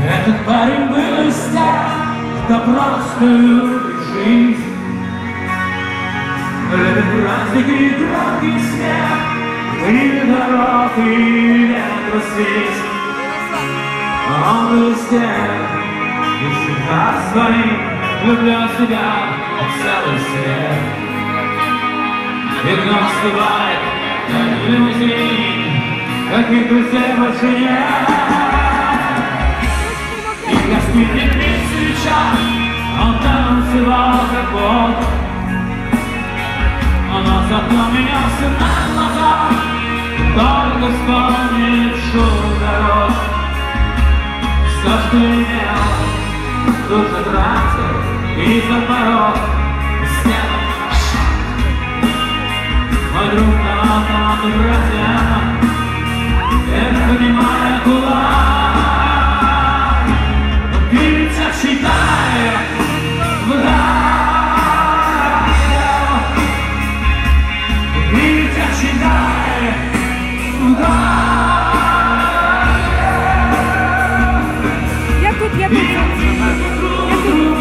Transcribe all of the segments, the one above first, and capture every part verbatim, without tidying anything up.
Этот парень был из тех, кто просто любит жизнь, любит праздники и громкий смех, и дорог, и ветра свист. Он был из тех, и всегда своим влюблял в себя целый свет. И днем вставает на лимузин, каких друзей больше нет. И гостиный без свеча, он танцевал как бог. Но зато меня все на глазах, только вспомнит шум дорог. Все, что имел, тут же тратил, и за порог стену. Мой друг на автомату братья, это понимая кулак. Пицца считая вдаль, пицца считая вдаль. Я тут, я тут, я тут.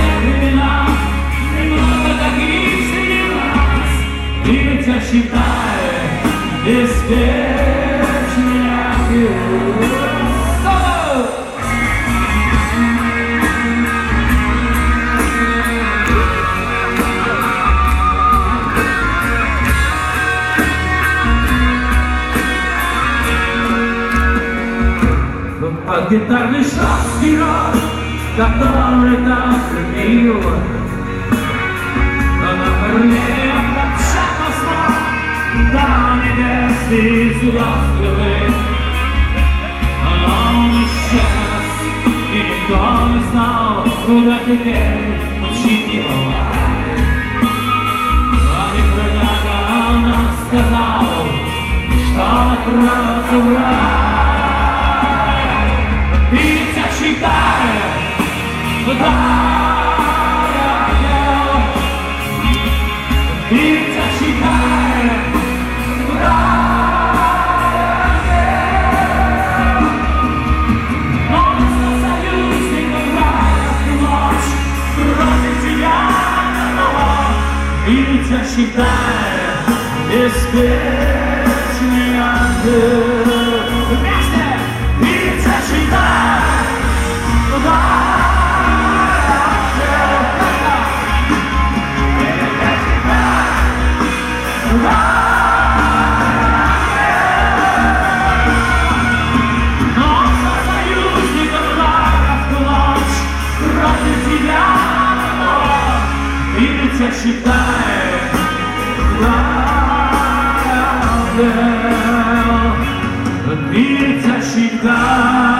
Пицца считая беспечный огонь. Под гитарный шахский рот, который так любил, но на парне как шаг смог до небес и звезд любви. Но он исчез, и никто не знал, куда теперь учить его. Но никогда он нам сказал, что отправился в рай. Пицца считая вдаль, пицца считая вдаль. Но за союзников в ночь против тебя одного. Пицца считая беспечный ангел. Вместе! Пицца считая вдаль. Но за союзников врагов в ночь против тебя одного. Пицца считая вдаль. Пицца считая